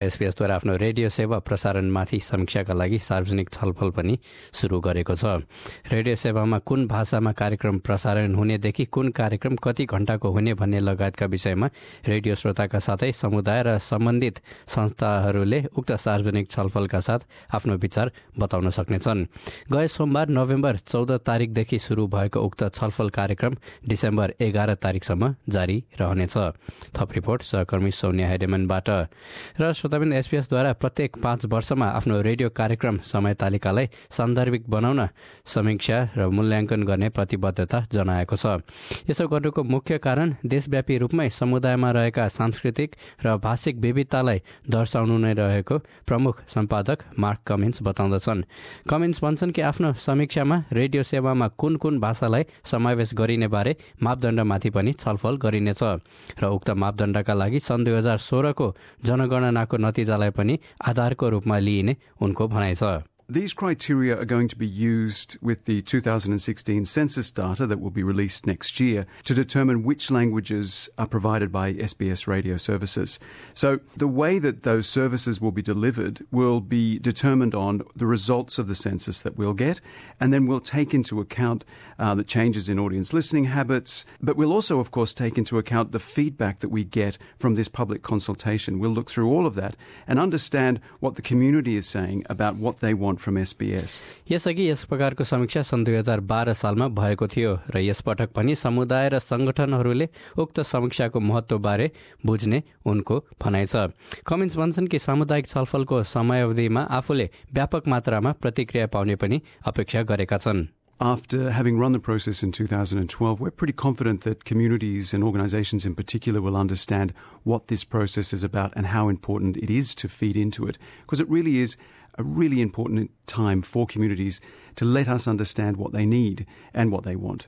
एसपीएसद्वारा आफ्नो रेडियो सेवा प्रसारणमाथि समीक्षाका लागि सार्वजनिक छलफल पनि शुरू गरेको छ। रेडियो सेवामा कुन भाषामा कार्यक्रम प्रसारण हुनेदेखि कुन कार्यक्रम कति घण्टाको हुने भन्ने लगायतका विषयमा रेडियो श्रोताका साथै समुदाय र सम्बन्धित संस्थाहरूले उक्त सार्वजनिक छलफलका साथ आफ्नो विचार बताउन सक्नेछन्। गए सोमबार नोभेम्बर 14 तारिकदेखि शुरू भएको उक्त छलफल कार्यक्रम डिसेम्बर 11 तारिकसम्म जारी रहनेछ। थप रिपोर्ट सहकर्मी सोनिया हेडेमनबाट। र श्रोताबिन एसपीएसद्वारा प्रत्येक 5 वर्षमा आफ्नो रेडियो कार्यक्रम समय तालिकालाई सान्दर्भिक बनाउन समीक्षा र मूल्याङ्कन गर्ने प्रतिबद्धता जनाएको छ। यसो गर्नुको मुख्य कारण देशव्यापी रूपमै समुदायमा रहेका सांस्कृतिक र भाषिक विविधतालाई दर्शाउनु नै रहेको प्रमुख सम्पादक मार्क कमिन्स बताउँदछन्। कमिन्स भन्छन् कि आफ्नो समीक्षामा रेडियो सेवामा कुन कुन भाषालाई समावेश गरिने बारे मापदण्डमाथि पनि छलफल गरिनेछ र उक्त मापदण्डका लागि सन् 2016 को जनगणनाको नतिजालाई पनि आधारको रूपमा लिइने उनको भनाइ छ। These criteria are going to be used with the 2016 census data that will be released next year to determine which languages are provided by SBS radio services. So the way that those services will be delivered will be determined on the results of the census that we'll get, and then we'll take into account the changes in audience listening habits, but we'll also, of course, take into account the feedback that we get from this public consultation. We'll look through all of that and understand what the community is saying about what they want from SBS. यसअघि यस प्रकारको समीक्षा सन् 2012 सालमा भएको थियो र यसपटक पनि समुदाय र संगठनहरूले उक्त समीक्षाको महत्त्वबारे बुझ्ने उनको भनाइ छ। कमिन्स भन्छन् कि सामुदायिक छलफलको समयावधिमा आफूले व्यापक मात्रामा प्रतिक्रिया पाउने पनि अपेक्षा गरेका छन्। After having run the process in 2012, we're pretty confident that communities and organisations in particular will understand what this process is about and how important it is to feed into it, because it really is a really important time for communities to let us understand what they need and what they want.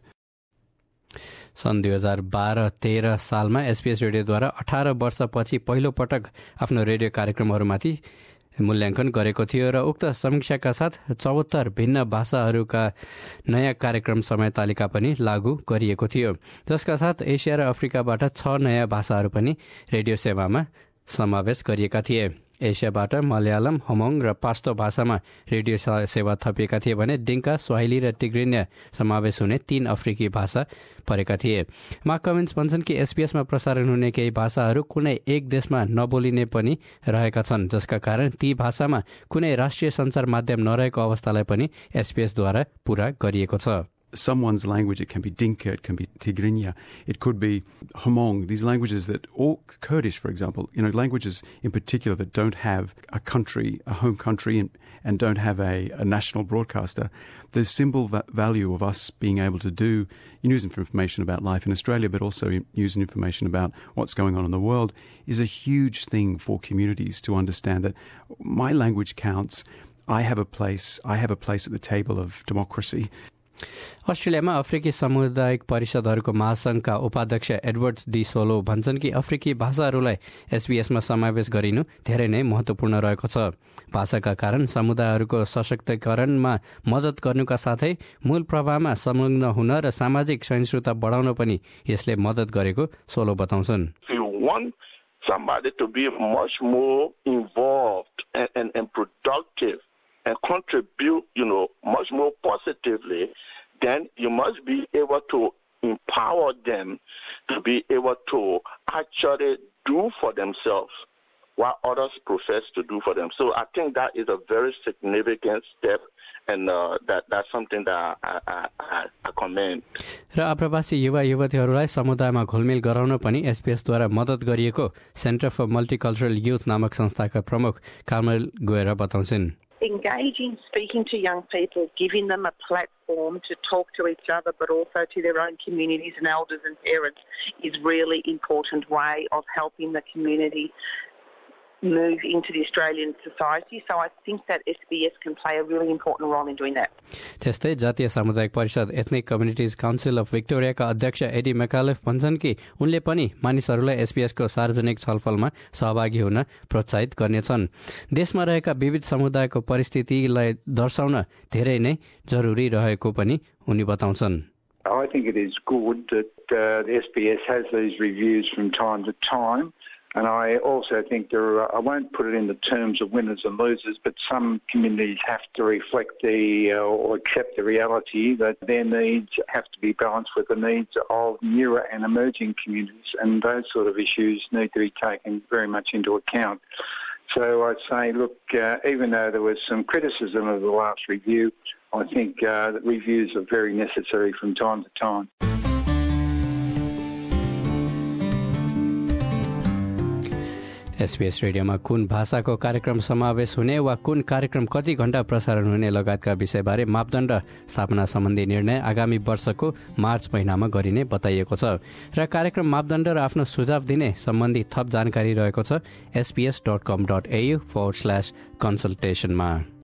सन् 2012-13 सालमा SPS रेडियोद्वारा 18 वर्षपछि पहिलो पटक आफ्नो radio कार्यक्रमहरूमाथि मूल्याङ्कन गरेको थियो र उक्त समीक्षाका साथ 74 भिन्न भाषाहरूका नयाँ कार्यक्रम समय तालिका पनि लागू गरिएको थियो, जसका साथ एसिया र अफ्रिकाबाट 6 नयाँ भाषाहरू पनि रेडियो सेवामा समावेश गरिएका थिए। एसियाबाट मलयालम, हमोङ र पास्तो भाषामा रेडियो सेवा थपिएका थिए भने डिङ्का, स्वाहिली र टिग्रिन्य समावेश हुने 3 अफ्रिकी भाषा परेका थिए। मार्क कमिन्स भन्छन् कि एसपीएसमा प्रसारण हुने केही भाषाहरू कुनै एक देशमा नबोलिने पनि रहेका छन्, जसका कारण ती भाषामा कुनै राष्ट्रिय सञ्चार माध्यम नरहेको अवस्थालाई पनि एसपीएसद्वारा पूरा गरिएको छ। Someone's language, it can be Dinka, it can be Tigrinya, it could be Hmong, these languages that, or Kurdish, for example, languages in particular that don't have a country, a home country, and don't have a national broadcaster. The symbol value of us being able to do news information about life in Australia, but also news and information about what's going on in the world is a huge thing for communities to understand that my language counts. I have a place at the table of democracy. अस्ट्रेलियामा अफ्रिकी सामुदायिक परिषदहरूको महासंघका उपाध्यक्ष Edward D solo भन्छन् कि अफ्रिकी भाषाहरूलाई एसबीएसमा समावेश गरिनु धेरै नै महत्त्वपूर्ण रहेको छ। भाषाका कारण समुदायहरूको सशक्तिकरणमा मद्दत गर्नुका साथै मूल प्रवाहमा संलग्न हुन र सामाजिक सहिष्णुता बढाउन पनि यसले मद्दत गरेको सोलो बताउँछन्। Somebody to be much more involved and productive and contribute, much more positively, then you must be able to empower them to be able to actually do for themselves what others profess to do for them. So I think that is a very significant step, and that's something that I commend. र आप्रवासी युवा युवतीहरूलाई समुदायमा घुलमिल गराउन पनि एसपीएसद्वारा मद्दत गरिएको centre for multicultural youth नामक संस्थाका प्रमुख कार्मेल गोएरा बताउँछन्। Engaging, speaking to young people, giving them a platform to talk to each other, but also to their own communities and elders and parents is really important way of helping the community move into the Australian society. So I think that SBS can play a really important role in doing that. त्यस्तै जातीय सामुदायिक परिषद ethnic communities council of भिक्टोरियाका अध्यक्ष Eddie मेकालेफ भन्छन् कि उनले पनि मानिसहरूलाई एसपीएसको सार्वजनिक छलफलमा सहभागी हुन प्रोत्साहित गर्नेछन्। देशमा रहेका विविध समुदायको परिस्थितिलाई दर्शाउन धेरै नै जरुरी रहेको पनि उनी बताउँछन्। I think it is good that the SBS has these reviews from time to time. And I also think I won't put it in the terms of winners and losers, but some communities have to reflect or accept the reality that their needs have to be balanced with the needs of newer and emerging communities, and those sort of issues need to be taken very much into account. So I'd say, look, even though there was some criticism of the last review, I think that reviews are very necessary from time to time. SBS रेडियोमा कुन भाषाको कार्यक्रम समावेश हुने वा कुन कार्यक्रम कति घण्टा प्रसारण हुने लगायतका विषयबारे मापदण्ड स्थापना सम्बन्धी निर्णय आगामी वर्षको मार्च महिनामा गरिने बताइएको छ र कार्यक्रम मापदण्ड र आफ्नो सुझाव दिने सम्बन्धी थप जानकारी रहेको छ sbs.com.au/consultation मा।